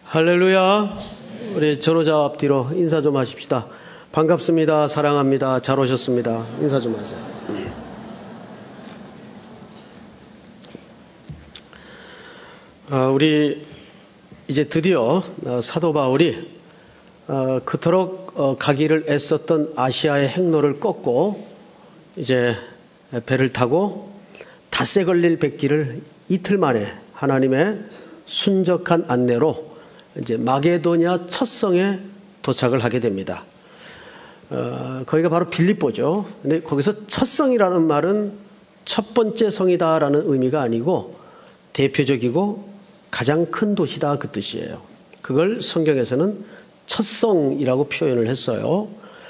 할렐루야. 우리 전호자 앞뒤로 인사 좀 하십시다. 반갑습니다. 사랑합니다. 잘 오셨습니다. 인사 좀 하세요. 우리 이제 드디어 사도 바울이 그토록 가기를 애썼던 아시아의 행로를 꺾고 이제 배를 타고 닷새 걸릴 백기를 이틀 만에 하나님의 순적한 안내로 이제 마게도냐 첫 성에 도착을 하게 됩니다. 거기가 바로 빌립보죠. 근데 거기서 첫 성이라는 말은 첫 번째 성이다라는 의미가 아니고 대표적이고 가장 큰 도시다 그 뜻이에요. 그걸 성경에서는 첫 성이라고 표현을 했어요.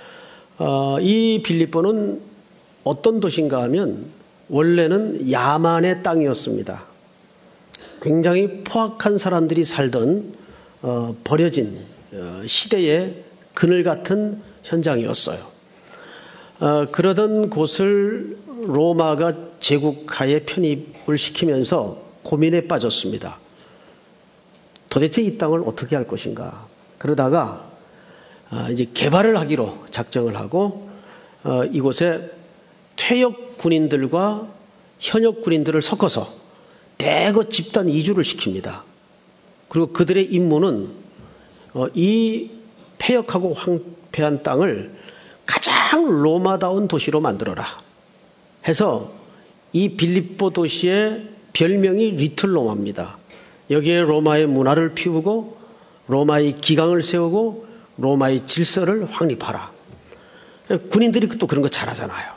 이 빌립보는 어떤 도시인가 하면 원래는 야만의 땅이었습니다. 굉장히 포악한 사람들이 살던 버려진 시대의 그늘 같은 현장이었어요. 그러던 곳을 로마가 제국하에 편입을 시키면서 고민에 빠졌습니다. 도대체 이 땅을 어떻게 할 것인가. 그러다가 이제 개발을 하기로 작정을 하고 이곳에 퇴역 군인들과 현역 군인들을 섞어서 대거 집단 이주를 시킵니다. 그리고 그들의 임무는 이 폐역하고 황폐한 땅을 가장 로마다운 도시로 만들어라 해서 이 빌립보 도시의 별명이 리틀 로마입니다. 여기에 로마의 문화를 피우고 로마의 기강을 세우고 로마의 질서를 확립하라. 군인들이 또 그런 거 잘하잖아요.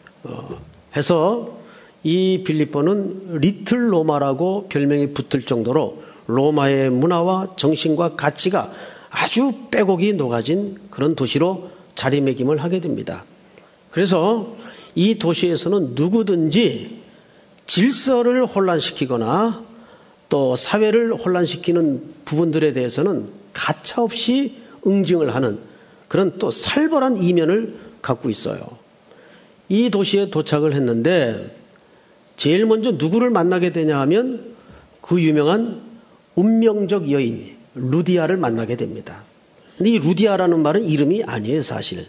해서 이 빌립보는 리틀 로마라고 별명이 붙을 정도로 로마의 문화와 정신과 가치가 아주 빼곡히 녹아진 그런 도시로 자리매김을 하게 됩니다. 그래서 이 도시에서는 누구든지 질서를 혼란시키거나 또 사회를 혼란시키는 부분들에 대해서는 가차없이 응징을 하는 그런 또 살벌한 이면을 갖고 있어요. 이 도시에 도착을 했는데 제일 먼저 누구를 만나게 되냐 하면 그 유명한 운명적 여인 루디아를 만나게 됩니다. 근데 이 루디아라는 말은 이름이 아니에요, 사실.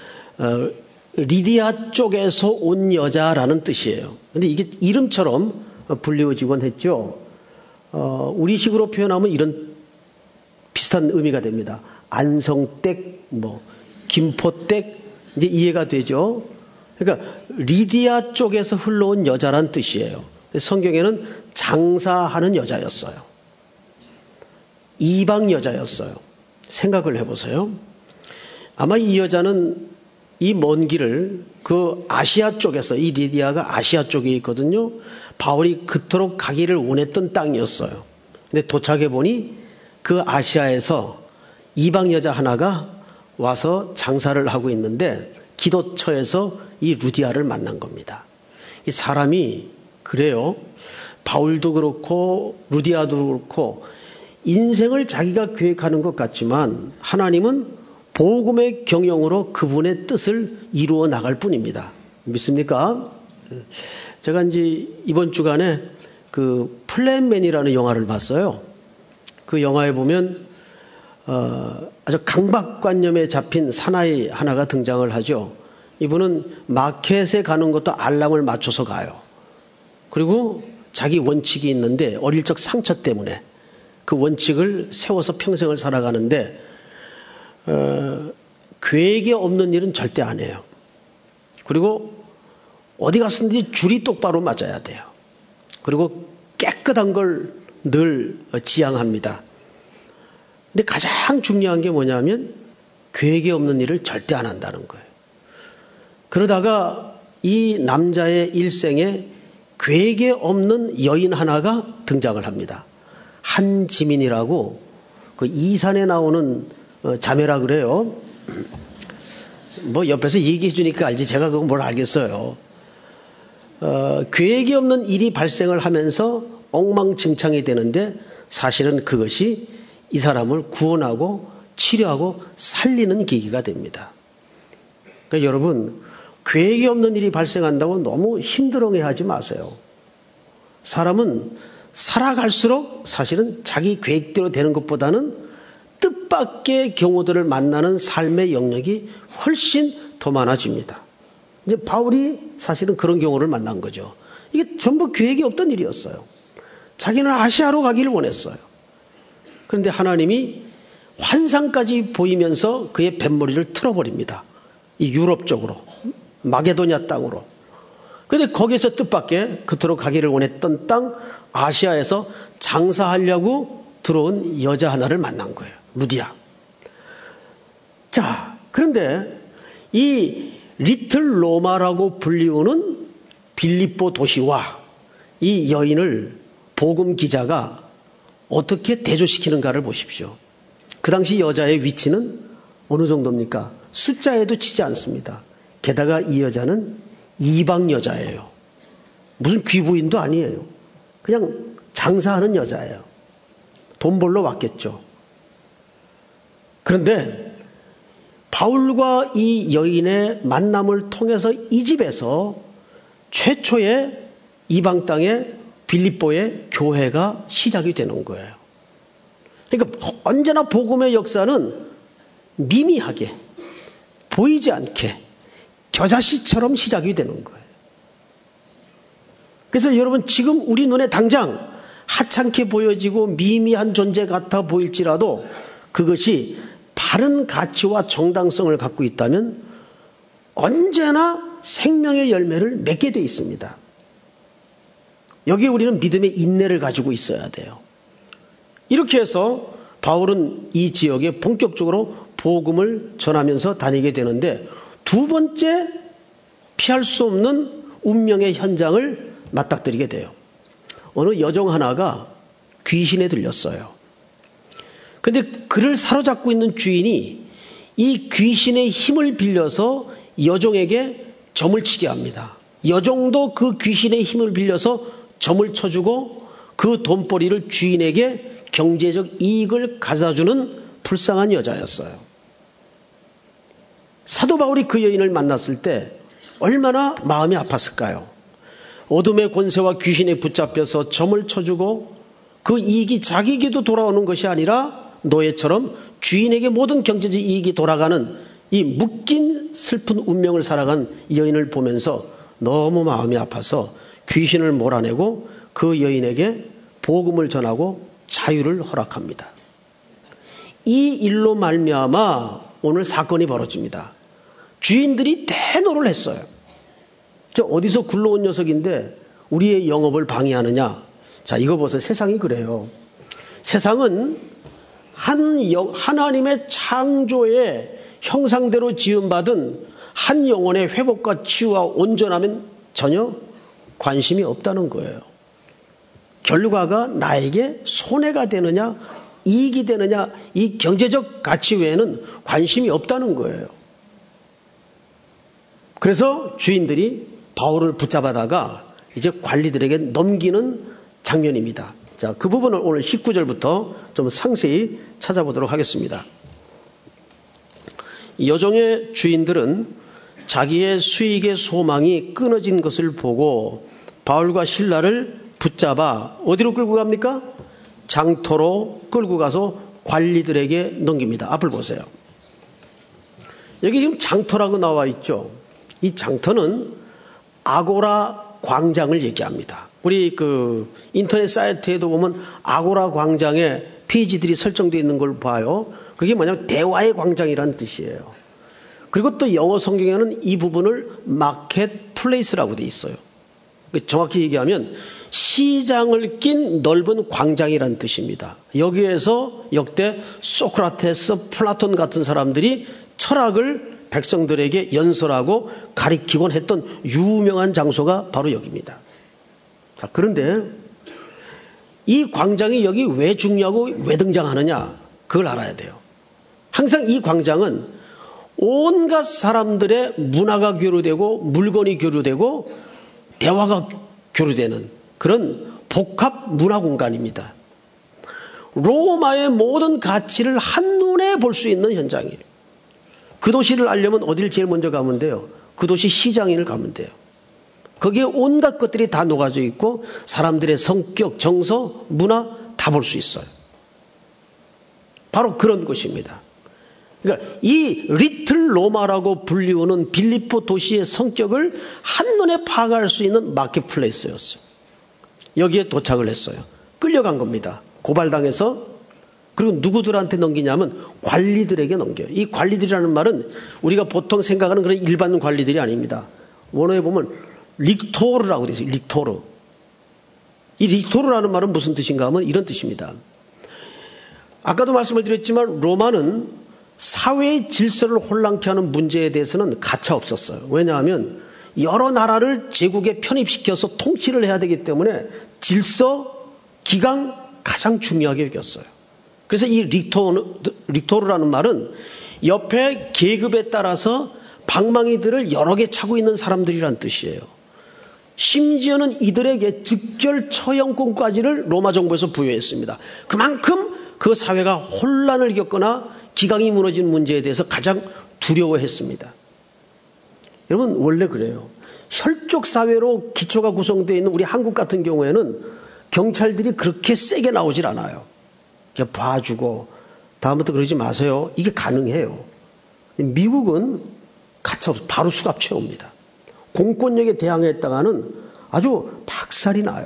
리디아 쪽에서 온 여자라는 뜻이에요. 근데 이게 이름처럼 불리워지곤 했죠. 우리식으로 표현하면 이런 비슷한 의미가 됩니다. 안성댁, 김포댁, 이제 이해가 되죠. 그러니까 리디아 쪽에서 흘러온 여자란 뜻이에요. 성경에는 장사하는 여자였어요. 이방 여자였어요. 생각을 해보세요. 아마 이 여자는 이 먼 길을 그 아시아 쪽에서, 이 리디아가 아시아 쪽에 있거든요. 바울이 그토록 가기를 원했던 땅이었어요. 근데 도착해 보니 그 아시아에서 이방 여자 하나가 와서 장사를 하고 있는데 기도처에서 이 루디아를 만난 겁니다. 이 사람이 그래요. 바울도 그렇고 루디아도 그렇고 인생을 자기가 계획하는 것 같지만 하나님은 복음의 경영으로 그분의 뜻을 이루어 나갈 뿐입니다. 믿습니까? 제가 이제 이번 주간에 그 플랜맨이라는 영화를 봤어요. 그 영화에 보면 아주 강박관념에 잡힌 사나이 하나가 등장을 하죠. 이분은 마켓에 가는 것도 알람을 맞춰서 가요. 그리고 자기 원칙이 있는데 어릴 적 상처 때문에 그 원칙을 세워서 평생을 살아가는데 계획이 없는 일은 절대 안 해요. 그리고 어디 갔든지 줄이 똑바로 맞아야 돼요. 그리고 깨끗한 걸 늘 지향합니다. 근데 가장 중요한 게 뭐냐면 계획이 없는 일을 절대 안 한다는 거예요. 그러다가 이 남자의 일생에 계획이 없는 여인 하나가 등장을 합니다. 한지민이라고 그 이산에 나오는 자매라 그래요. 옆에서 얘기해 주니까 알지 제가 그건 뭘 알겠어요. 계획이 없는 일이 발생을 하면서 엉망진창이 되는데 사실은 그것이 이 사람을 구원하고 치료하고 살리는 계기가 됩니다. 그러니까 여러분 계획이 없는 일이 발생한다고 너무 힘들어하지 마세요. 사람은 살아갈수록 사실은 자기 계획대로 되는 것보다는 뜻밖의 경우들을 만나는 삶의 영역이 훨씬 더 많아집니다. 이제 바울이 사실은 그런 경우를 만난 거죠. 이게 전부 계획이 없던 일이었어요. 자기는 아시아로 가기를 원했어요. 그런데 하나님이 환상까지 보이면서 그의 뱃머리를 틀어버립니다. 이 유럽 쪽으로, 마게도냐 땅으로. 그런데 거기에서 뜻밖의 그토록 가기를 원했던 땅 아시아에서 장사하려고 들어온 여자 하나를 만난 거예요. 루디아. 자, 그런데 이 리틀 로마라고 불리우는 빌립보 도시와 이 여인을 복음 기자가 어떻게 대조시키는가를 보십시오. 그 당시 여자의 위치는 어느 정도입니까? 숫자에도 치지 않습니다. 게다가 이 여자는 이방 여자예요. 무슨 귀부인도 아니에요. 그냥 장사하는 여자예요. 돈 벌러 왔겠죠. 그런데 바울과 이 여인의 만남을 통해서 이 집에서 최초의 이방 땅의 빌립보의 교회가 시작이 되는 거예요. 그러니까 언제나 복음의 역사는 미미하게, 보이지 않게, 겨자씨처럼 시작이 되는 거예요. 그래서 여러분 지금 우리 눈에 당장 하찮게 보여지고 미미한 존재 같아 보일지라도 그것이 바른 가치와 정당성을 갖고 있다면 언제나 생명의 열매를 맺게 돼 있습니다. 여기에 우리는 믿음의 인내를 가지고 있어야 돼요. 이렇게 해서 바울은 이 지역에 본격적으로 복음을 전하면서 다니게 되는데 두 번째 피할 수 없는 운명의 현장을 맞닥뜨리게 돼요. 어느 여종 하나가 귀신에 들렸어요. 그런데 그를 사로잡고 있는 주인이 이 귀신의 힘을 빌려서 여종에게 점을 치게 합니다. 여종도 그 귀신의 힘을 빌려서 점을 쳐주고 그 돈벌이를 주인에게 경제적 이익을 가져주는 불쌍한 여자였어요. 사도 바울이 그 여인을 만났을 때 얼마나 마음이 아팠을까요? 어둠의 권세와 귀신에 붙잡혀서 점을 쳐주고 그 이익이 자기에게도 돌아오는 것이 아니라 노예처럼 주인에게 모든 경제적 이익이 돌아가는 이 묶인 슬픈 운명을 살아간 여인을 보면서 너무 마음이 아파서 귀신을 몰아내고 그 여인에게 복음을 전하고 자유를 허락합니다. 이 일로 말미암아 오늘 사건이 벌어집니다. 주인들이 대노를 했어요. 저 어디서 굴러온 녀석인데 우리의 영업을 방해하느냐. 자, 이거 보세요. 세상이 그래요. 세상은 하나님의 창조의 형상대로 지음받은 한 영혼의 회복과 치유와 온전함은 전혀 관심이 없다는 거예요. 결과가 나에게 손해가 되느냐 이익이 되느냐 이 경제적 가치 외에는 관심이 없다는 거예요. 그래서 주인들이 바울을 붙잡아다가 이제 관리들에게 넘기는 장면입니다. 자, 그 부분을 오늘 19절부터 좀 상세히 찾아보도록 하겠습니다. 여종의 주인들은 자기의 수익의 소망이 끊어진 것을 보고 바울과 실라를 붙잡아 어디로 끌고 갑니까? 장터로 끌고 가서 관리들에게 넘깁니다. 앞을 보세요. 여기 지금 장터라고 나와 있죠. 이 장터는 아고라 광장을 얘기합니다. 우리 그 인터넷 사이트에도 보면 아고라 광장에 페이지들이 설정되어 있는 걸 봐요. 그게 뭐냐면 대화의 광장이라는 뜻이에요. 그리고 또 영어 성경에는 이 부분을 마켓 플레이스라고 돼 있어요. 정확히 얘기하면 시장을 낀 넓은 광장이라는 뜻입니다. 여기에서 역대 소크라테스, 플라톤 같은 사람들이 철학을 백성들에게 연설하고 가리키곤 했던 유명한 장소가 바로 여기입니다. 자, 그런데 이 광장이 여기 왜 중요하고 왜 등장하느냐 그걸 알아야 돼요. 항상 이 광장은 온갖 사람들의 문화가 교류되고 물건이 교류되고 대화가 교류되는 그런 복합 문화 공간입니다. 로마의 모든 가치를 한눈에 볼 수 있는 현장이에요. 그 도시를 알려면 어디를 제일 먼저 가면 돼요? 그 도시 시장인을 가면 돼요. 거기에 온갖 것들이 다 녹아져 있고 사람들의 성격, 정서, 문화 다 볼 수 있어요. 바로 그런 것입니다. 그러니까 이 리틀 로마라고 불리우는 빌립보 도시의 성격을 한눈에 파악할 수 있는 마켓플레이스였어요. 여기에 도착을 했어요. 끌려간 겁니다. 고발당해서. 그리고 누구들한테 넘기냐면 관리들에게 넘겨요. 이 관리들이라는 말은 우리가 보통 생각하는 그런 일반 관리들이 아닙니다. 원어에 보면 릭토르라고 되어 있어요. 릭토르. 이 릭토르라는 말은 무슨 뜻인가 하면 이런 뜻입니다. 아까도 말씀을 드렸지만 로마는 사회의 질서를 혼란케 하는 문제에 대해서는 가차 없었어요. 왜냐하면 여러 나라를 제국에 편입시켜서 통치를 해야 되기 때문에 질서, 기강 가장 중요하게 여겼어요. 그래서 이 릭토르라는 말은 옆에 계급에 따라서 방망이들을 여러 개 차고 있는 사람들이란 뜻이에요. 심지어는 이들에게 즉결 처형권까지를 로마 정부에서 부여했습니다. 그만큼 그 사회가 혼란을 겪거나 기강이 무너진 문제에 대해서 가장 두려워했습니다. 여러분 원래 그래요. 혈족 사회로 기초가 구성되어 있는 우리 한국 같은 경우에는 경찰들이 그렇게 세게 나오질 않아요. 그냥 봐주고 다음부터 그러지 마세요. 이게 가능해요. 미국은 가차없이 바로 수갑 채웁니다. 공권력에 대항했다가는 아주 박살이 나요.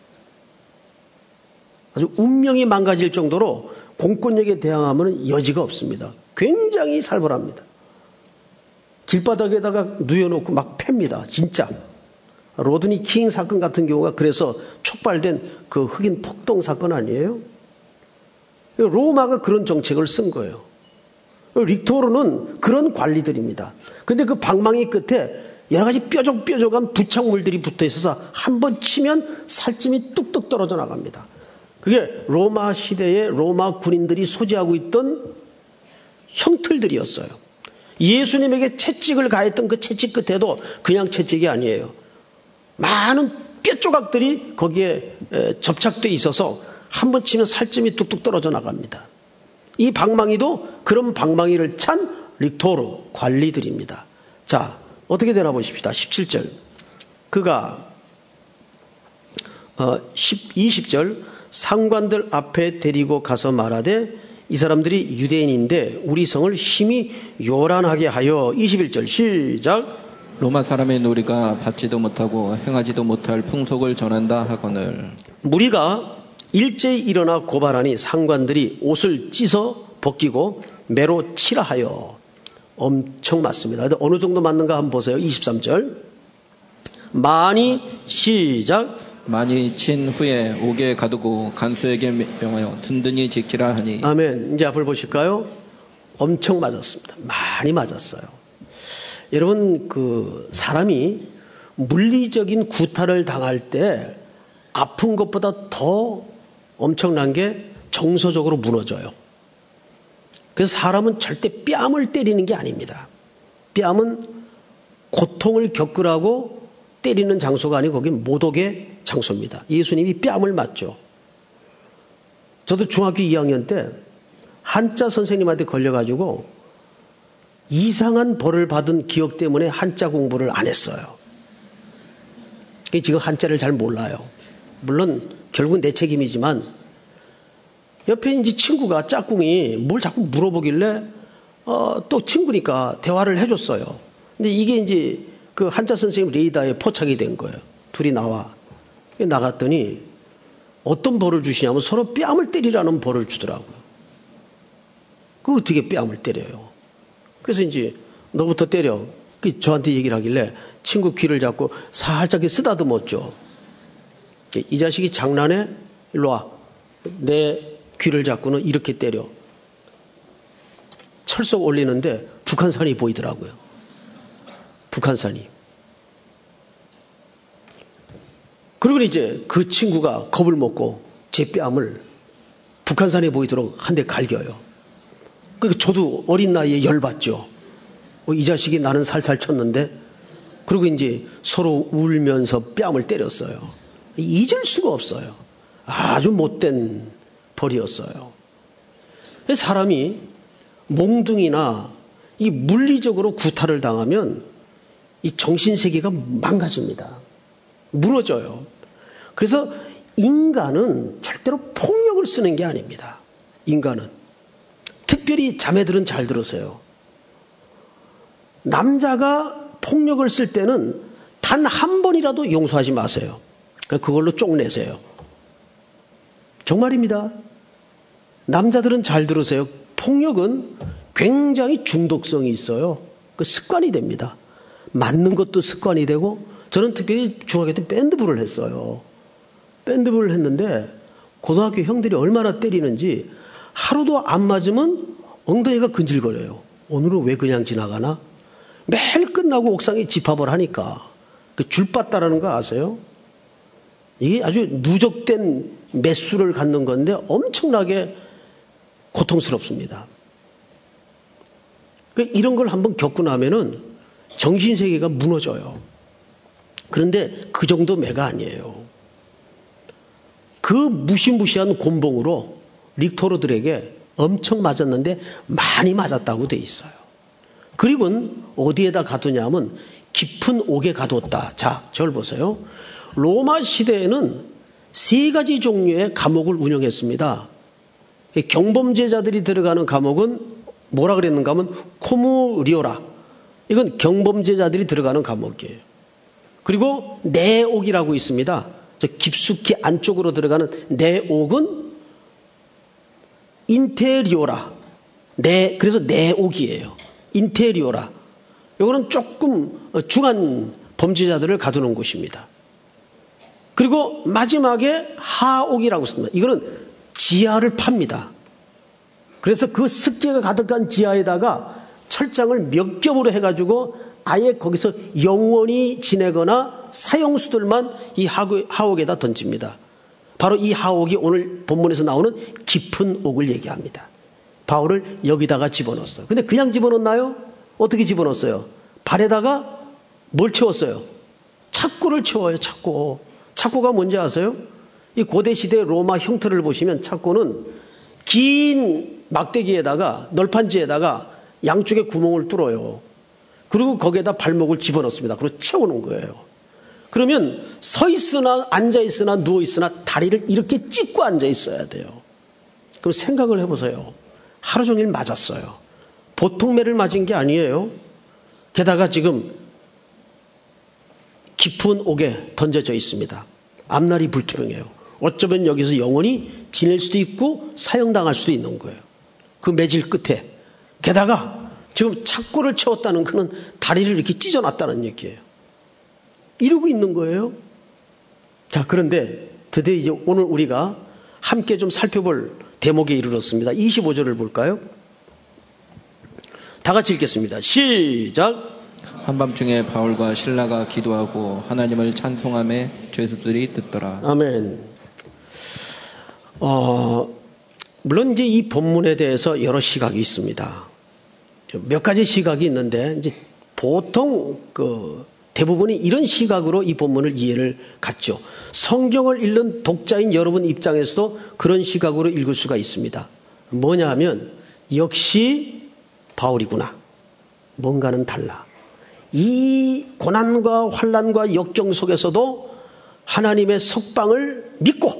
아주 운명이 망가질 정도로 공권력에 대항하면 여지가 없습니다. 굉장히 살벌합니다. 길바닥에다가 누워놓고 막 팹니다. 진짜. 로드니 킹 사건 같은 경우가 그래서 촉발된 그 흑인 폭동 사건 아니에요? 로마가 그런 정책을 쓴 거예요. 릭토르는 그런 관리들입니다. 근데 그 방망이 끝에 여러 가지 뾰족뾰족한 부착물들이 붙어 있어서 한 번 치면 살찜이 뚝뚝 떨어져 나갑니다. 그게 로마 시대에 로마 군인들이 소지하고 있던 형틀들이었어요. 예수님에게 채찍을 가했던 그 채찍 끝에도 그냥 채찍이 아니에요. 많은 뼈조각들이 거기에 접착되어 있어서 한 번 치면 살찜이 뚝뚝 떨어져 나갑니다. 이 방망이도 그런 방망이를 찬 릭토르 관리들입니다. 자, 어떻게 되나 보십시다. 17절. 그가 20절 상관들 앞에 데리고 가서 말하되 이 사람들이 유대인인데 우리 성을 심히 요란하게 하여 21절 시작. 로마 사람의 우리가 받지도 못하고 행하지도 못할 풍속을 전한다 하거늘. 무리가 일제히 일어나 고발하니 상관들이 옷을 찢어 벗기고 매로 치라 하여. 엄청 맞습니다. 어느 정도 맞는가 한번 보세요. 23절. 많이 시작. 많이 친 후에 옥에 가두고 간수에게 명하여 든든히 지키라 하니. 아멘. 이제 앞을 보실까요? 엄청 맞았습니다. 많이 맞았어요. 여러분 그 사람이 물리적인 구타를 당할 때 아픈 것보다 더 엄청난 게 정서적으로 무너져요. 그래서 사람은 절대 뺨을 때리는 게 아닙니다. 뺨은 고통을 겪으라고 때리는 장소가 아니고 거긴 모독의 장소입니다. 예수님이 뺨을 맞죠. 저도 중학교 2학년 때 한자 선생님한테 걸려가지고 이상한 벌을 받은 기억 때문에 한자 공부를 안 했어요. 지금 한자를 잘 몰라요. 물론 결국은 내 책임이지만 옆에 이제 친구가 짝꿍이 뭘 자꾸 물어보길래 또 친구니까 대화를 해줬어요. 근데 이게 이제 그 한자 선생님 레이더에 포착이 된 거예요. 둘이 나갔더니 어떤 벌을 주시냐면 서로 뺨을 때리라는 벌을 주더라고요. 그 어떻게 뺨을 때려요? 그래서 이제 너부터 때려. 저한테 얘기를 하길래 친구 귀를 잡고 살짝 쓰다듬었죠. 이 자식이 장난해? 일로 와. 내 귀를 잡고는 이렇게 때려. 철썩 올리는데 북한산이 보이더라고요. 북한산이. 그리고 이제 그 친구가 겁을 먹고 제 뺨을 북한산이 보이도록 한 대 갈겨요. 그러니까 저도 어린 나이에 열받죠. 이 자식이 나는 살살 쳤는데. 그리고 이제 서로 울면서 뺨을 때렸어요. 잊을 수가 없어요. 아주 못된 벌이었어요. 사람이 몽둥이나 이 물리적으로 구타를 당하면 이 정신세계가 망가집니다. 무너져요. 그래서 인간은 절대로 폭력을 쓰는 게 아닙니다. 인간은. 특별히 자매들은 잘 들으세요. 남자가 폭력을 쓸 때는 단 한 번이라도 용서하지 마세요. 그걸로 쪽내세요. 정말입니다. 남자들은 잘 들으세요. 폭력은 굉장히 중독성이 있어요. 그 습관이 됩니다. 맞는 것도 습관이 되고, 저는 특별히 중학교 때 밴드부를 했어요. 밴드부를 했는데 고등학교 형들이 얼마나 때리는지 하루도 안 맞으면 엉덩이가 근질거려요. 오늘은 왜 그냥 지나가나? 매일 끝나고 옥상에 집합을 하니까. 그 줄봤다라는 거 아세요? 이게 아주 누적된 매수를 갖는 건데 엄청나게 고통스럽습니다. 이런 걸 한번 겪고 나면은 정신세계가 무너져요. 그런데 그 정도 매가 아니에요. 그 무시무시한 곤봉으로 릭토르들에게 엄청 맞았는데 많이 맞았다고 돼 있어요. 그리고 어디에다 가두냐면 깊은 옥에 가두었다. 자, 저를 보세요. 로마 시대에는 3가지 종류의 감옥을 운영했습니다. 경범죄자들이 들어가는 감옥은 뭐라 그랬는가 하면 코무리오라. 이건 경범죄자들이 들어가는 감옥이에요. 그리고 내옥이라고 있습니다. 저 깊숙이 안쪽으로 들어가는 내옥은 인테리오라. 그래서 내옥이에요. 인테리오라. 이거는 조금 중한 범죄자들을 가두는 곳입니다. 그리고 마지막에 하옥이라고 씁니다. 이거는 지하를 팝니다. 그래서 그 습기가 가득한 지하에다가 철장을 몇 겹으로 해가지고 아예 거기서 영원히 지내거나 사형수들만 이 하옥에다 던집니다. 바로 이 하옥이 오늘 본문에서 나오는 깊은 옥을 얘기합니다. 바울을 여기다가 집어넣었어요. 근데 그냥 집어넣나요? 어떻게 집어넣었어요? 발에다가 뭘 채웠어요? 착고를 채워요. 착고. 착고가 뭔지 아세요? 이 고대시대 로마 형틀을 보시면 착고는 긴 막대기에다가 널판지에다가 양쪽에 구멍을 뚫어요. 그리고 거기에다 발목을 집어넣습니다. 그리고 채우는 거예요. 그러면 서 있으나 앉아 있으나 누워 있으나 다리를 이렇게 찢고 앉아 있어야 돼요. 그럼 생각을 해보세요. 하루 종일 맞았어요. 보통 매를 맞은 게 아니에요. 게다가 지금 깊은 옥에 던져져 있습니다. 앞날이 불투명해요. 어쩌면 여기서 영원히 지낼 수도 있고 사형당할 수도 있는 거예요. 그 매질 끝에. 게다가 지금 착고를 채웠다는 그는 다리를 이렇게 찢어놨다는 얘기예요. 이러고 있는 거예요. 자, 그런데 드디어 이제 오늘 우리가 함께 좀 살펴볼 대목에 이르렀습니다. 25절을 볼까요? 다 같이 읽겠습니다. 시작. 한밤중에 바울과 실라가 기도하고 하나님을 찬송하며 죄수들이 듣더라. 아멘. 물론 이제 이 본문에 대해서 여러 시각이 있습니다. 몇 가지 시각이 있는데 이제 보통 대부분이 이런 시각으로 이 본문을 이해를 갖죠. 성경을 읽는 독자인 여러분 입장에서도 그런 시각으로 읽을 수가 있습니다. 뭐냐 하면 역시 바울이구나. 뭔가는 달라. 이 고난과 환난과 역경 속에서도 하나님의 석방을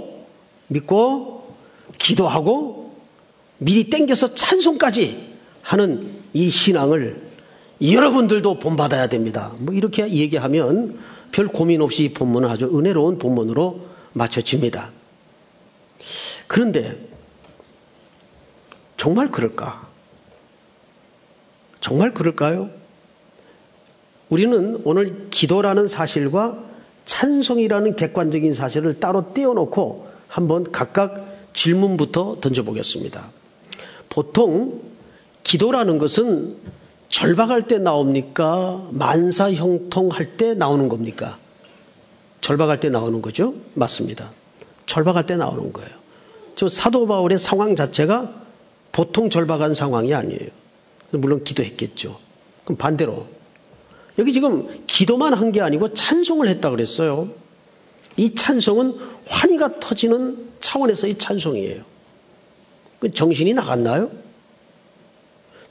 믿고 기도하고 미리 땡겨서 찬송까지 하는 이 신앙을 여러분들도 본받아야 됩니다. 뭐 이렇게 얘기하면 별 고민 없이 이 본문은 아주 은혜로운 본문으로 맞춰집니다. 그런데 정말 그럴까? 정말 그럴까요? 우리는 오늘 기도라는 사실과 찬송이라는 객관적인 사실을 따로 떼어놓고 한번 각각 질문부터 던져보겠습니다. 보통 기도라는 것은 절박할 때 나옵니까? 만사형통할 때 나오는 겁니까? 절박할 때 나오는 거죠? 맞습니다. 절박할 때 나오는 거예요. 저 사도 바울의 상황 자체가 보통 절박한 상황이 아니에요. 물론 기도했겠죠. 그럼 반대로 여기 지금 기도만 한 게 아니고 찬송을 했다 그랬어요. 이 찬송은 환희가 터지는 차원에서의 찬송이에요. 정신이 나갔나요?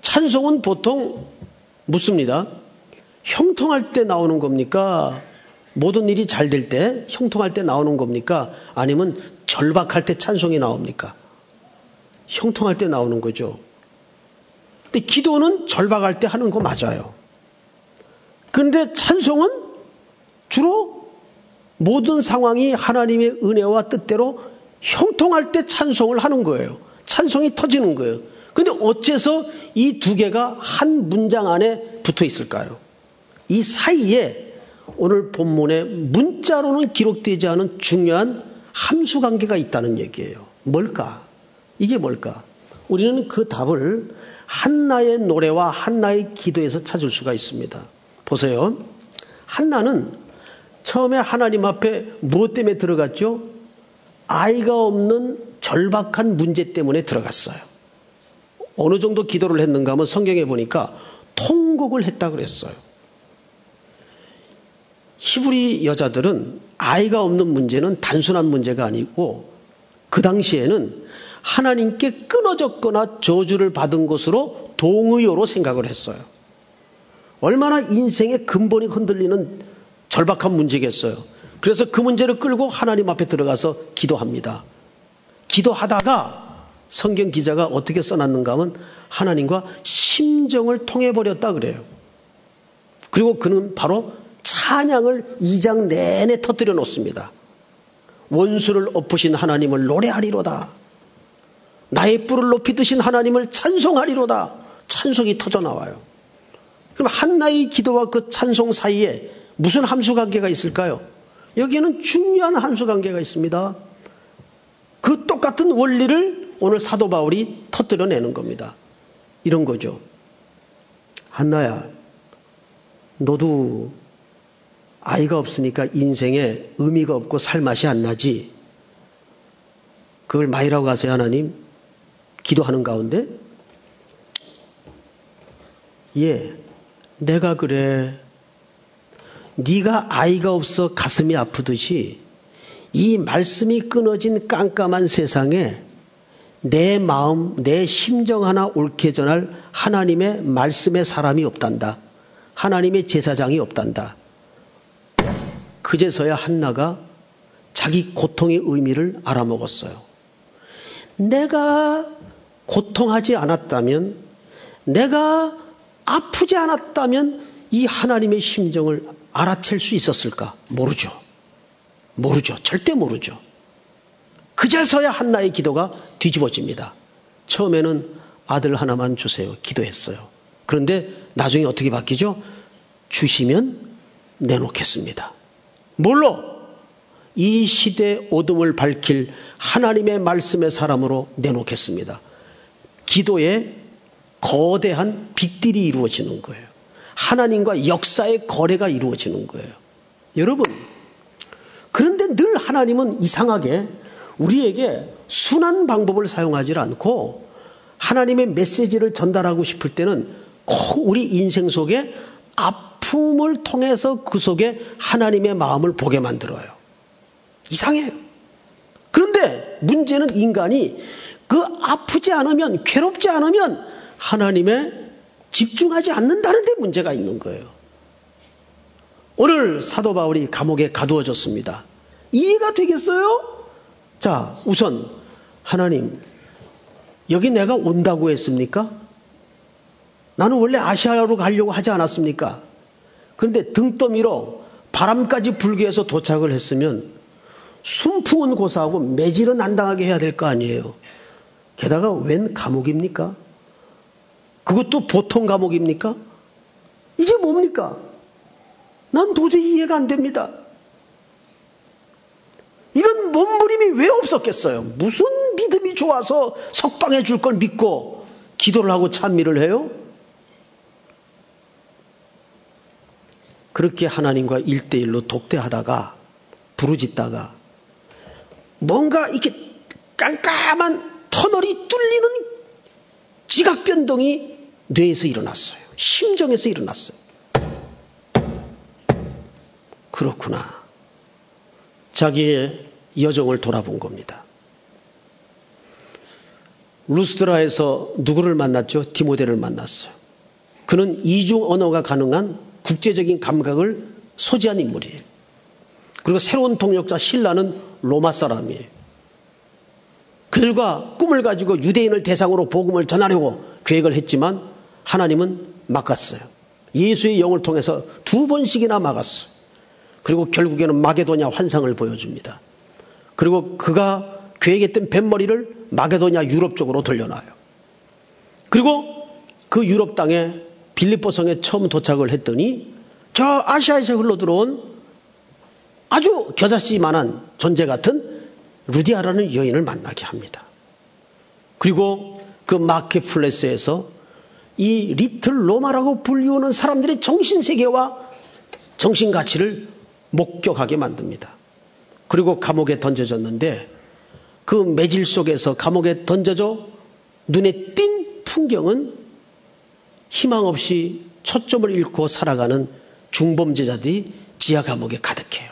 찬송은 보통 묻습니다. 형통할 때 나오는 겁니까? 모든 일이 잘 될 때, 형통할 때 나오는 겁니까? 아니면 절박할 때 찬송이 나옵니까? 형통할 때 나오는 거죠. 근데 기도는 절박할 때 하는 거 맞아요. 그런데 찬송은 주로 모든 상황이 하나님의 은혜와 뜻대로 형통할 때 찬송을 하는 거예요. 찬송이 터지는 거예요. 그런데 어째서 이 두 개가 한 문장 안에 붙어 있을까요? 이 사이에 오늘 본문에 문자로는 기록되지 않은 중요한 함수 관계가 있다는 얘기예요. 뭘까? 이게 뭘까? 우리는 그 답을 한나의 노래와 한나의 기도에서 찾을 수가 있습니다. 보세요. 한나는 처음에 하나님 앞에 무엇 때문에 들어갔죠? 아이가 없는 절박한 문제 때문에 들어갔어요. 어느 정도 기도를 했는가 하면 성경에 보니까 통곡을 했다 그랬어요. 히브리 여자들은 아이가 없는 문제는 단순한 문제가 아니고 그 당시에는 하나님께 끊어졌거나 저주를 받은 것으로 동의어로 생각을 했어요. 얼마나 인생의 근본이 흔들리는 절박한 문제겠어요. 그래서 그 문제를 끌고 하나님 앞에 들어가서 기도합니다. 기도하다가 성경 기자가 어떻게 써놨는가 하면 하나님과 심정을 통해버렸다 그래요. 그리고 그는 바로 찬양을 2장 내내 터뜨려 놓습니다. 원수를 엎으신 하나님을 노래하리로다. 나의 뿔을 높이 드신 하나님을 찬송하리로다. 찬송이 터져 나와요. 그럼 한나의 기도와 그 찬송 사이에 무슨 함수 관계가 있을까요? 여기에는 중요한 함수 관계가 있습니다. 그 똑같은 원리를 오늘 사도 바울이 터뜨려내는 겁니다. 이런 거죠. 한나야, 너도 아이가 없으니까 인생에 의미가 없고 살맛이 안 나지. 그걸 마이라고 하세요, 하나님. 기도하는 가운데. 예, 내가 그래. 네가 아이가 없어 가슴이 아프듯이 이 말씀이 끊어진 깜깜한 세상에 내 마음, 내 심정 하나 옳게 전할 하나님의 말씀의 사람이 없단다. 하나님의 제사장이 없단다. 그제서야 한나가 자기 고통의 의미를 알아먹었어요. 내가 고통하지 않았다면, 내가 아프지 않았다면 이 하나님의 심정을 알아챌 수 있었을까? 모르죠. 절대 모르죠. 그제서야 한나의 기도가 뒤집어집니다. 처음에는 아들 하나만 주세요. 기도했어요. 그런데 나중에 어떻게 바뀌죠? 주시면 내놓겠습니다. 뭘로? 이 시대의 어둠을 밝힐 하나님의 말씀의 사람으로 내놓겠습니다. 기도에 거대한 빅딜이 이루어지는 거예요. 하나님과 역사의 거래가 이루어지는 거예요. 여러분, 그런데 늘 하나님은 이상하게 우리에게 순한 방법을 사용하지 않고 하나님의 메시지를 전달하고 싶을 때는 꼭 우리 인생 속에 아픔을 통해서 그 속에 하나님의 마음을 보게 만들어요. 이상해요. 그런데 문제는 인간이 그 아프지 않으면, 괴롭지 않으면 하나님의 집중하지 않는다는 데 문제가 있는 거예요. 오늘 사도 바울이 감옥에 가두어졌습니다. 이해가 되겠어요? 자, 우선 하나님, 여기 내가 온다고 했습니까? 나는 원래 아시아로 가려고 하지 않았습니까? 그런데 등더미로 바람까지 불게 해서 도착을 했으면 순풍은 고사하고 매질은 안 당하게 해야 될 거 아니에요. 게다가 웬 감옥입니까? 그것도 보통 감옥입니까? 이게 뭡니까? 난 도저히 이해가 안 됩니다. 이런 몸부림이 왜 없었겠어요? 무슨 믿음이 좋아서 석방해 줄 걸 믿고 기도를 하고 찬미를 해요? 그렇게 하나님과 1대1로 독대하다가 부르짖다가 뭔가 이렇게 깜깜한 터널이 뚫리는 지각 변동이 뇌에서 일어났어요. 심정에서 일어났어요. 그렇구나. 자기의 여정을 돌아본 겁니다. 루스드라에서 누구를 만났죠? 디모데를 만났어요. 그는 이중 언어가 가능한 국제적인 감각을 소지한 인물이에요. 그리고 새로운 동역자 신라는 로마 사람이에요. 그들과 꿈을 가지고 유대인을 대상으로 복음을 전하려고 계획을 했지만 하나님은 막았어요. 예수의 영을 통해서 2번씩이나 막았어요. 그리고 결국에는 마게도냐 환상을 보여줍니다. 그리고 그가 계획했던 뱃머리를 마게도냐 유럽 쪽으로 돌려놔요. 그리고 그 유럽 땅에 빌립보 성에 처음 도착을 했더니 저 아시아에서 흘러들어온 아주 겨자씨만한 존재 같은 루디아라는 여인을 만나게 합니다. 그리고 그 마켓플레스에서 이 리틀 로마라고 불리우는 사람들의 정신세계와 정신가치를 목격하게 만듭니다. 그리고 감옥에 던져졌는데 그 매질 속에서 감옥에 던져져 눈에 띈 풍경은 희망 없이 초점을 잃고 살아가는 중범죄자들이 지하 감옥에 가득해요.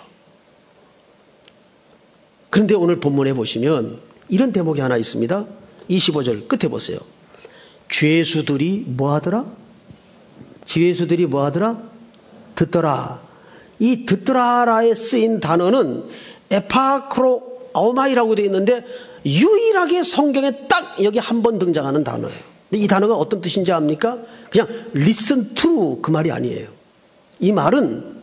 그런데 오늘 본문에 보시면 이런 대목이 하나 있습니다. 25절 끝에 보세요. 죄수들이 뭐하더라? 죄수들이 뭐하더라? 듣더라. 이 듣더라에 쓰인 단어는 에파크로아오마이라고 되어 있는데 유일하게 성경에 딱 여기 한 번 등장하는 단어예요. 근데 이 단어가 어떤 뜻인지 압니까? 그냥 listen to 그 말이 아니에요. 이 말은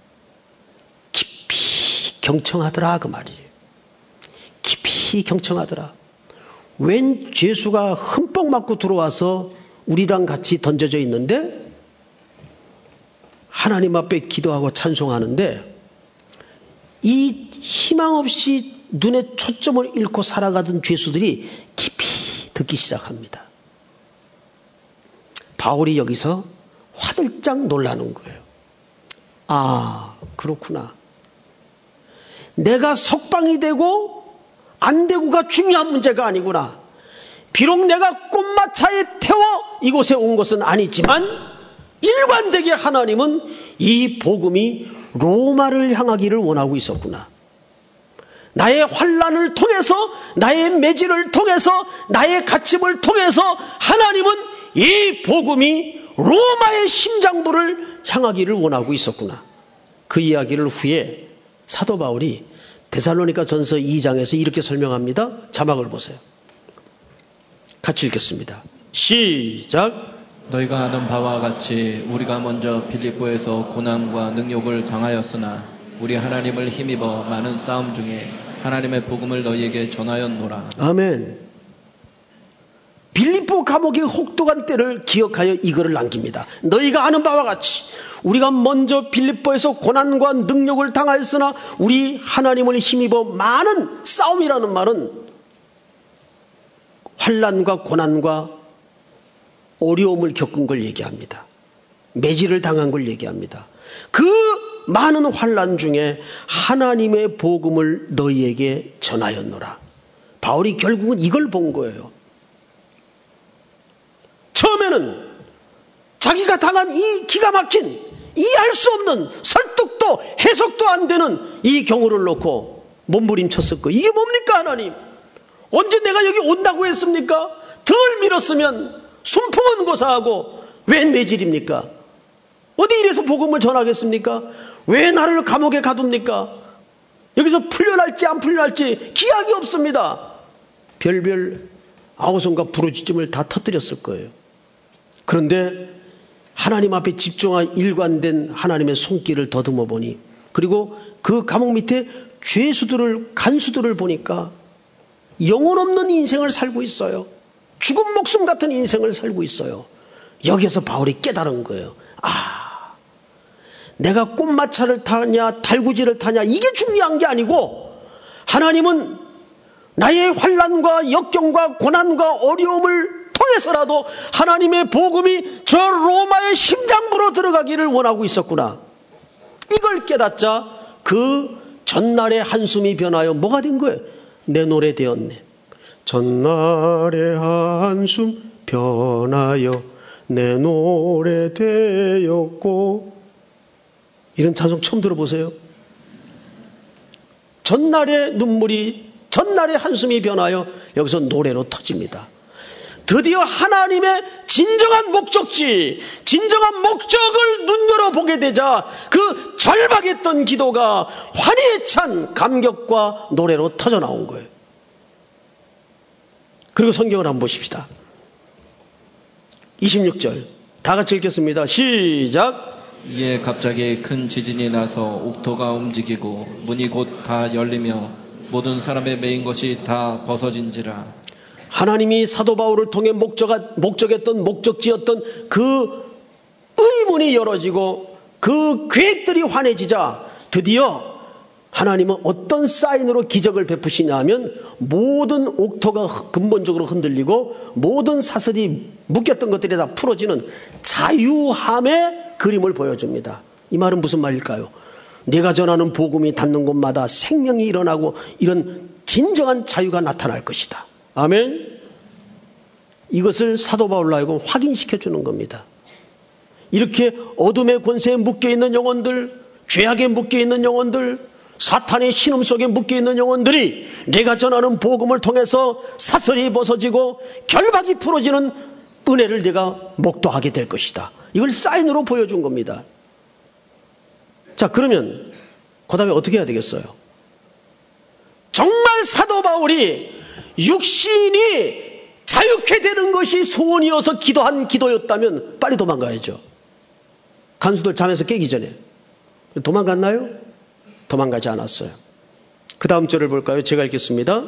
깊이 경청하더라 그 말이에요. 깊이 경청하더라. 웬 죄수가 흠뻑 맞고 들어와서 우리랑 같이 던져져 있는데 하나님 앞에 기도하고 찬송하는데 이 희망 없이 눈에 초점을 잃고 살아가던 죄수들이 깊이 듣기 시작합니다. 바울이 여기서 화들짝 놀라는 거예요. 아, 그렇구나. 내가 석방이 되고 안 되고가 중요한 문제가 아니구나. 비록 내가 꽃마차에 태워 이곳에 온 것은 아니지만 일관되게 하나님은 이 복음이 로마를 향하기를 원하고 있었구나. 나의 환난을 통해서, 나의 매질을 통해서, 나의 갇힘을 통해서 하나님은 이 복음이 로마의 심장부를 향하기를 원하고 있었구나. 그 이야기를 후에 사도 바울이 데살로니가 전서 2장에서 이렇게 설명합니다. 자막을 보세요. 같이 읽겠습니다. 시작. 너희가 아는 바와 같이 우리가 먼저 빌립보에서 고난과 능욕을 당하였으나 우리 하나님을 힘입어 많은 싸움 중에 하나님의 복음을 너희에게 전하였노라. 아멘. 빌립보 감옥의 혹독한 때를 기억하여 이거를 남깁니다. 너희가 아는 바와 같이 우리가 먼저 빌립보에서 고난과 능욕을 당하였으나 우리 하나님을 힘입어 많은 싸움이라는 말은 환난과 고난과 어려움을 겪은 걸 얘기합니다. 매질을 당한 걸 얘기합니다. 그 많은 환난 중에 하나님의 복음을 너희에게 전하였노라. 바울이 결국은 이걸 본 거예요. 처음에는 자기가 당한 이 기가 막힌 이해할 수 없는 설득도 해석도 안 되는 이 경우를 놓고 몸부림쳤을 거예요. 이게 뭡니까 하나님? 언제 내가 여기 온다고 했습니까? 등을 밀었으면 순풍은 고사하고 웬 매질입니까? 어디 이래서 복음을 전하겠습니까? 왜 나를 감옥에 가둡니까? 여기서 풀려날지 안 풀려날지 기약이 없습니다. 별별 아우성과 부르짖음을 다 터뜨렸을 거예요. 그런데 하나님 앞에 집중한 일관된 하나님의 손길을 더듬어 보니, 그리고 그 감옥 밑에 죄수들을, 간수들을 보니까 영혼 없는 인생을 살고 있어요. 죽은 목숨 같은 인생을 살고 있어요. 여기에서 바울이 깨달은 거예요. 아, 내가 꽃마차를 타냐 달구지를 타냐 이게 중요한 게 아니고 하나님은 나의 환난과 역경과 고난과 어려움을 통해서라도 하나님의 복음이 저 로마의 심장부로 들어가기를 원하고 있었구나. 이걸 깨닫자 그 전날의 한숨이 변하여 뭐가 된 거예요? 내 노래 되었네. 전날의 한숨 변하여 내 노래 되었고. 이런 찬송 처음 들어보세요. 전날의 눈물이, 전날의 한숨이 변하여 여기서 노래로 터집니다. 드디어 하나님의 진정한 목적지, 진정한 목적을 눈여겨 보게 되자 그 절박했던 기도가 환희에 찬 감격과 노래로 터져 나온 거예요. 그리고 성경을 한번 보십시다. 26절 다 같이 읽겠습니다. 시작. 이에 갑자기 큰 지진이 나서 옥토가 움직이고 문이 곧 다 열리며 모든 사람의 매인 것이 다 벗어진지라. 하나님이 사도 바울을 통해 목적했던 목적지였던 그 의문이 열어지고 그 계획들이 환해지자 드디어 하나님은 어떤 사인으로 기적을 베푸시냐 하면 모든 옥토가 근본적으로 흔들리고 모든 사슬이 묶였던 것들이 다 풀어지는 자유함의 그림을 보여줍니다. 이 말은 무슨 말일까요? 내가 전하는 복음이 닿는 곳마다 생명이 일어나고 이런 진정한 자유가 나타날 것이다. 아멘. 이것을 사도 바울로 하여금 확인시켜 주는 겁니다. 이렇게 어둠의 권세에 묶여있는 영혼들, 죄악에 묶여있는 영혼들, 사탄의 신음 속에 묶여있는 영혼들이 내가 전하는 복음을 통해서 사슬이 벗어지고 결박이 풀어지는 은혜를 내가 목도하게 될 것이다. 이걸 사인으로 보여준 겁니다. 자, 그러면 그 다음에 어떻게 해야 되겠어요? 정말 사도 바울이 육신이 자유케 되는 것이 소원이어서 기도한 기도였다면 빨리 도망가야죠. 간수들 잠에서 깨기 전에. 도망갔나요? 도망가지 않았어요. 그 다음 절을 볼까요? 제가 읽겠습니다.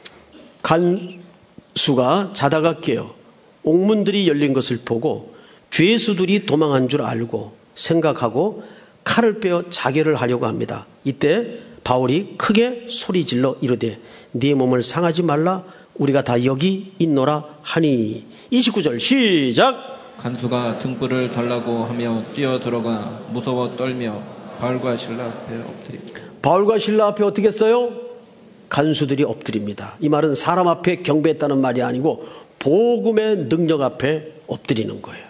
간수가 자다가 깨어 옥문들이 열린 것을 보고 죄수들이 도망한 줄 알고 생각하고 칼을 빼어 자결을 하려고 합니다. 이때 바울이 크게 소리질러 이르되 네 몸을 상하지 말라 우리가 다 여기 있노라 하니. 29절 시작. 간수가 등불을 달라고 하며 뛰어들어가 무서워 떨며 바울과 실라 앞에 엎드립니다. 바울과 실라 앞에 어떻게 했어요? 간수들이 엎드립니다. 이 말은 사람 앞에 경배했다는 말이 아니고 복음의 능력 앞에 엎드리는 거예요.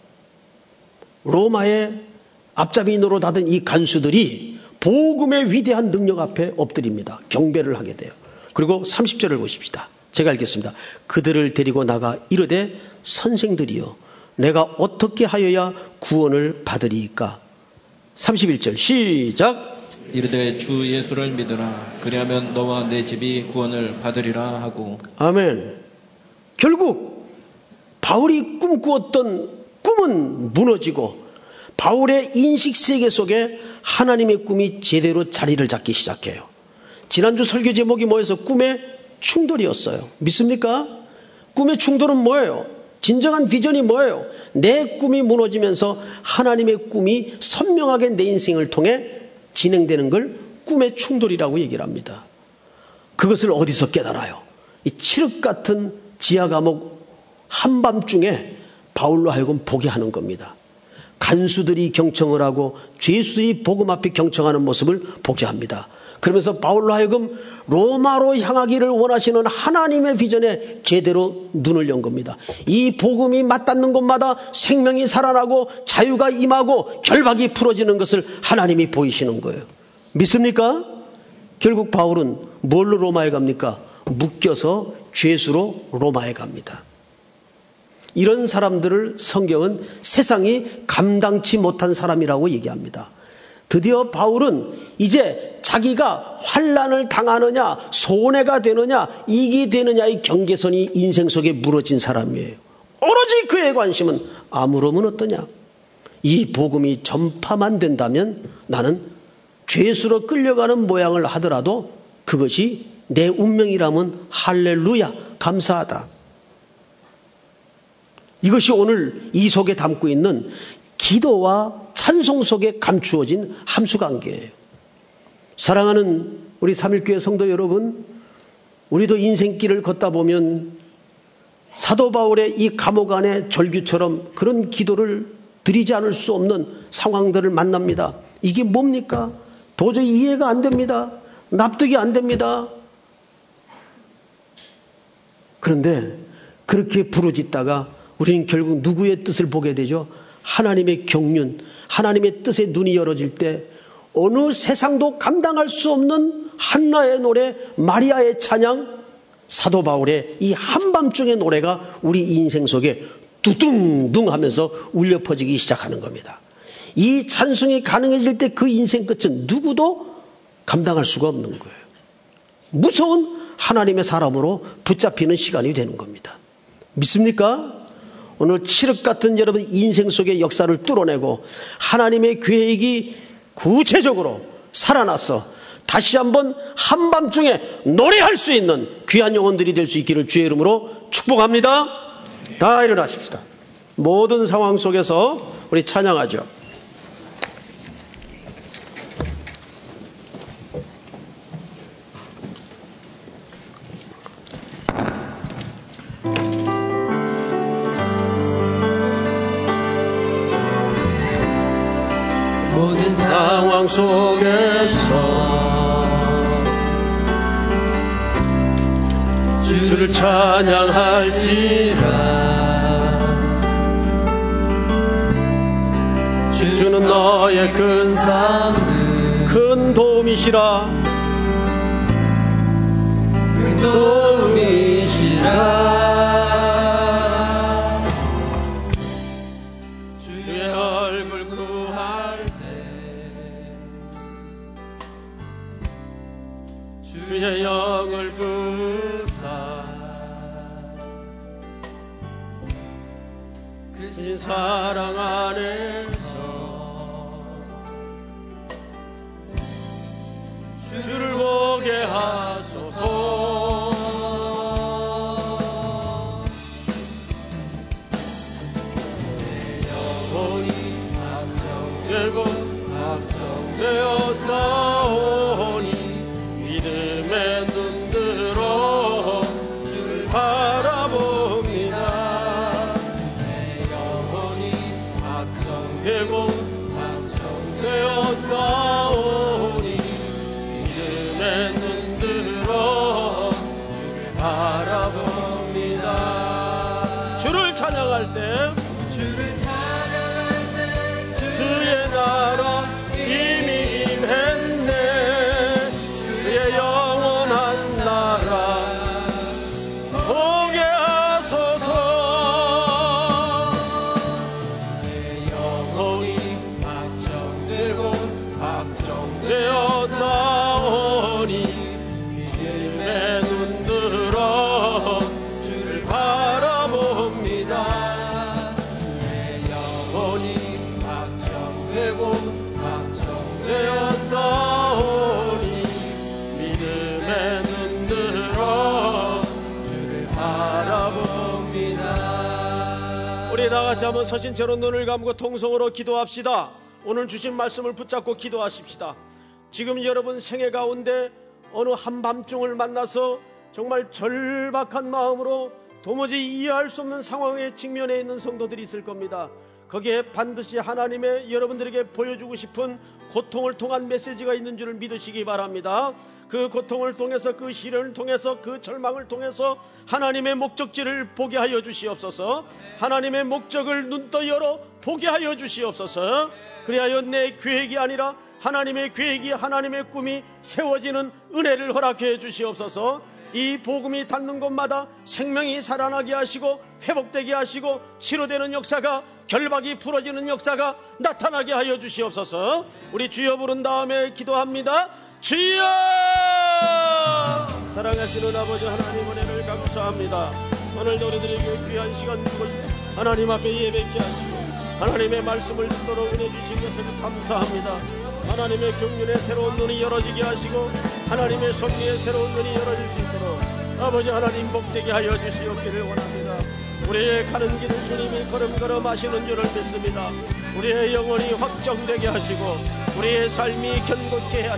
로마의 앞잡이 노릇하던 이 간수들이 복음의 위대한 능력 앞에 엎드립니다. 경배를 하게 돼요. 그리고 30절을 보십시다. 제가 읽겠습니다. 그들을 데리고 나가 이르되 선생들이여 내가 어떻게 하여야 구원을 받으리이까. 31절 시작. 이르되 주 예수를 믿으라 그리하면 너와 내 집이 구원을 받으리라 하고. 아멘. 결국 바울이 꿈꾸었던 꿈은 무너지고 바울의 인식 세계 속에 하나님의 꿈이 제대로 자리를 잡기 시작해요. 지난주 설교 제목이 뭐였어? 꿈의 충돌이었어요. 믿습니까? 꿈의 충돌은 뭐예요? 진정한 비전이 뭐예요? 내 꿈이 무너지면서 하나님의 꿈이 선명하게 내 인생을 통해 진행되는 걸 꿈의 충돌이라고 얘기를 합니다. 그것을 어디서 깨달아요? 이 칠흑 같은 지하 감옥 한밤중에 바울로 하여금 보게 하는 겁니다. 간수들이 경청을 하고 죄수들이 복음 앞에 경청하는 모습을 보게 합니다. 그러면서 바울로 하여금 로마로 향하기를 원하시는 하나님의 비전에 제대로 눈을 연 겁니다. 이 복음이 맞닿는 곳마다 생명이 살아나고 자유가 임하고 결박이 풀어지는 것을 하나님이 보이시는 거예요. 믿습니까? 결국 바울은 뭘로 로마에 갑니까? 묶여서 죄수로 로마에 갑니다. 이런 사람들을 성경은 세상이 감당치 못한 사람이라고 얘기합니다. 드디어 바울은 이제 자기가 환난을 당하느냐 손해가 되느냐 이익이 되느냐의 경계선이 인생 속에 무너진 사람이에요. 오로지 그의 관심은 아무로면 어떠냐. 이 복음이 전파만 된다면 나는 죄수로 끌려가는 모양을 하더라도 그것이 내 운명이라면 할렐루야 감사하다. 이것이 오늘 이 속에 담고 있는 기도와 찬송 속에 감추어진 함수관계예요. 사랑하는 우리 삼일교회 성도 여러분, 우리도 인생길을 걷다 보면 사도 바울의 이 감옥 안의 절규처럼 그런 기도를 드리지 않을 수 없는 상황들을 만납니다. 이게 뭡니까? 도저히 이해가 안 됩니다. 납득이 안 됩니다. 그런데 그렇게 부르짖다가 우리는 결국 누구의 뜻을 보게 되죠? 하나님의 경륜, 하나님의 뜻에 눈이 열어질 때 어느 세상도 감당할 수 없는 한나의 노래, 마리아의 찬양, 사도 바울의 이 한밤중의 노래가 우리 인생 속에 두둥둥 하면서 울려 퍼지기 시작하는 겁니다. 이 찬송이 가능해질 때 그 인생 끝은 누구도 감당할 수가 없는 거예요. 무서운 하나님의 사람으로 붙잡히는 시간이 되는 겁니다. 믿습니까? 오늘 칠흑 같은 여러분 인생 속의 역사를 뚫어내고 하나님의 계획이 구체적으로 살아나서 다시 한번 한밤중에 노래할 수 있는 귀한 영혼들이 될 수 있기를 주의 이름으로 축복합니다. 다 일어나십시다. 모든 상황 속에서 우리 찬양하죠. 모든 상황 속에서 주를 찬양할지라. 주는 너의 큰 산들 큰 도움이시라. 큰 도움이시라. 주의 얼굴 구할 때 주의 영을 부사 크신 사랑 안에서 주를 보게 하소서. 내 영혼이 확정되고 확정되어 싸우니 믿음의 눈 들어 주를 바라봅니다. 내 영혼이 확정되고 확정되어 싸우니 믿음의 눈 들어 주를 바라봅니다. 주를 찬양할 때 주를 찬양할 때 주의 나라 이미 임했네. 그의 영원한 나라 보게 하소서. 내 영혼이 확정되고 확정되어 되었사오니 믿음의 눈 들어 주를 바라봅니다. 내 영혼이 확정되고 확정되었사오니 믿음의 눈 들어 주를 바라봅니다. 우리 다 같이 한번 서신처럼 눈을 감고 통성으로 기도합시다. 오늘 주신 말씀을 붙잡고 기도하십시다. 지금 여러분 생애 가운데 어느 한밤중을 만나서 정말 절박한 마음으로 도무지 이해할 수 없는 상황에 직면해 있는 성도들이 있을 겁니다. 거기에 반드시 하나님의 여러분들에게 보여주고 싶은 고통을 통한 메시지가 있는 줄을 믿으시기 바랍니다. 그 고통을 통해서, 그 시련을 통해서, 그 절망을 통해서 하나님의 목적지를 보게 하여 주시옵소서. 하나님의 목적을 눈떠 열어 보게 하여 주시옵소서. 그리하여 내 계획이 아니라 하나님의 계획이, 하나님의 꿈이 세워지는 은혜를 허락해 주시옵소서. 이 복음이 닿는 곳마다 생명이 살아나게 하시고 회복되게 하시고 치료되는 역사가, 결박이 풀어지는 역사가 나타나게 하여 주시옵소서. 우리 주여 부른 다음에 기도합니다. 주여! 사랑하시는 아버지 하나님, 은혜를 감사합니다. 오늘도 우리들에게 귀한 시간 주고 하나님 앞에 예배케 하시고 하나님의 말씀을 듣도록 은혜 주신 것을 감사합니다. 하나님의 경륜의 새로운 눈이 열어지게 하시고 하나님의 섭리의 새로운 눈이 열어질 수 있도록 아버지 하나님 복되게 하여 주시옵기를 원합니다. 우리의 가는 길을 주님이 걸음걸음 하시는 줄을 믿습니다. 우리의 영혼이 확정되게 하시고 우리의 삶이 견고케 하시고